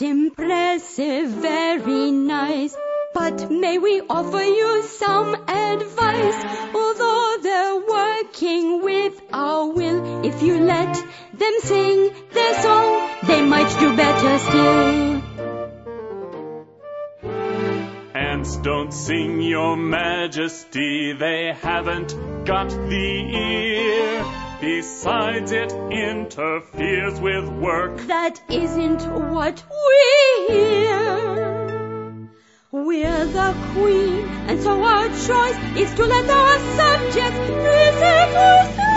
Most impressive, very nice. But may we offer you some advice? Although they're working with our will, if you let them sing their song, they might do better still. Ants don't sing, your majesty, they haven't got the ear. Besides, it interferes with work. That isn't what we hear. We're the queen, and so our choice is to let our subjects listen to sing.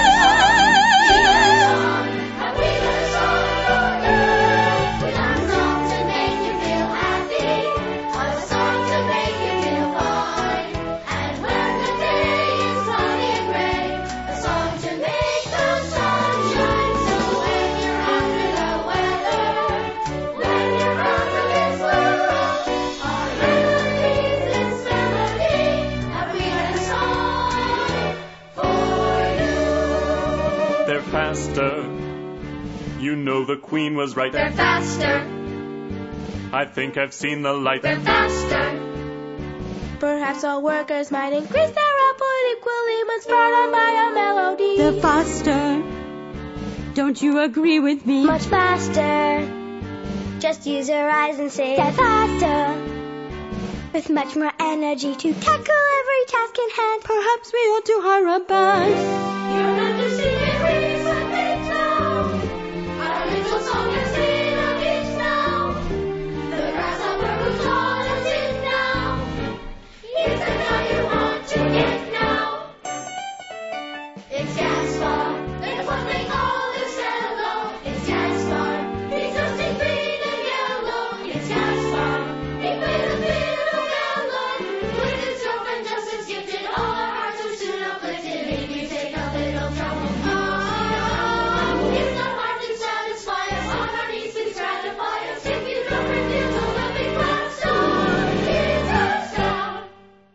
They're faster. You know the queen was right. They're faster. I think I've seen the light. They're faster. Perhaps all workers might increase their output equally when spurred on by a melody. They're faster. Don't you agree with me? Much faster. Just use your eyes and say they're faster. With much more energy to tackle every task in hand. Perhaps we ought to hire a band. You're not to see it recently now. Our little song is in our beach now. The grasshopper who taught us it now. Here's the guy you want to get now. It's Gaspar. That's what they call this fellow. It's Gaspar. He's dressed in green and yellow. It's Gaspar. He plays a fiddle galore. With his girlfriend just as gifted. All our hearts are soon uplifted. If you take a little trouble. It's not hard to satisfy us. On our knees, please gratify us. If you don't refuse, we'll let me clap. Star, it's a star.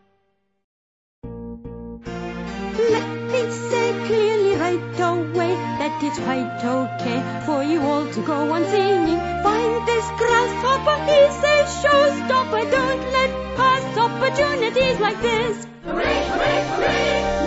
Let me say clearly right away that it's quite okay for you all to go on singing. Find this grasshopper, he's a showstopper. Don't let pass opportunities like this. Hooray, hooray, hooray!